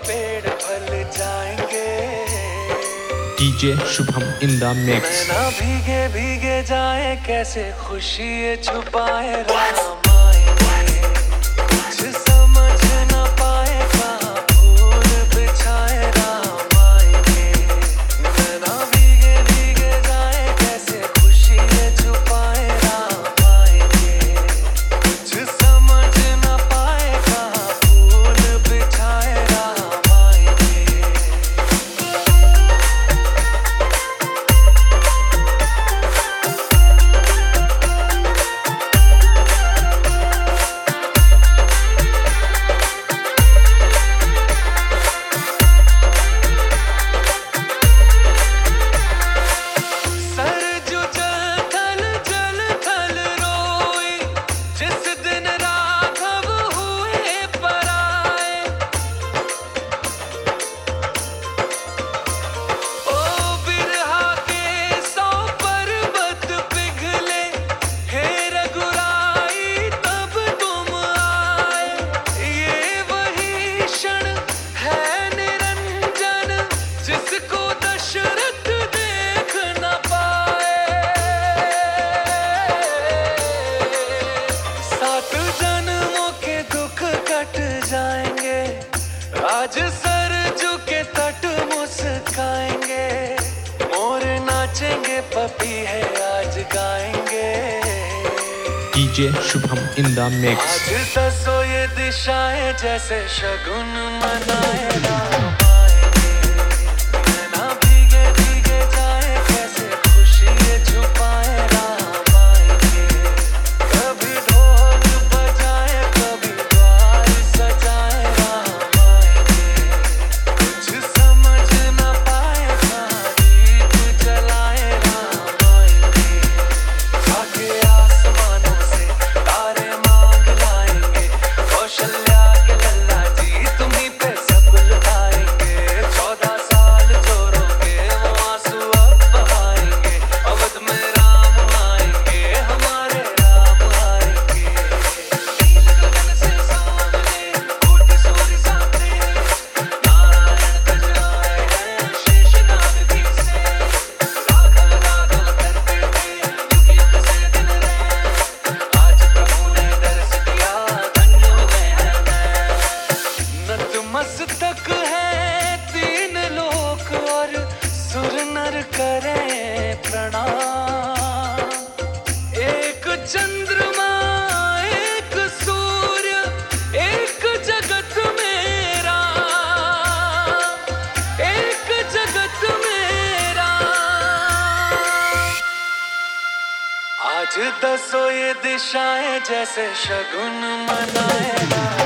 पेड़ फल जाएंगे। DJ Shubham in the mix। ना भीगे भीगे जाए कैसे खुशी ये छुपाए राम। आज सर झुके तट मुस्काएंगे, मोर नाचेंगे पपी है आज गाएंगे। DJ Shubham in the mix। आज दसो ये दिशाएं जैसे शगुन मनाएगा। मस्तक है तीन लोक और सुर नर करें प्रणाम। एक चंद्रमा एक सूर्य एक जगत मेरा, एक जगत मेरा। आज दसो ये दिशाएं जैसे शगुन मनाएगा।